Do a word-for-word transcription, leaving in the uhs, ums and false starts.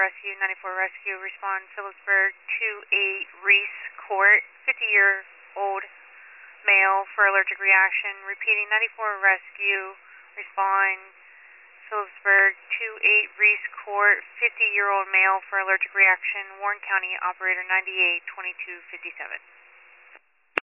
Rescue, ninety-four Rescue, respond Phillipsburg, two eight Reese Court, fifty-year-old male for allergic reaction. Repeating, ninety-four Rescue, respond Phillipsburg, two eight Reese Court, fifty-year-old male for allergic reaction. Warren County, operator ninety-eight twenty-two fifty-seven.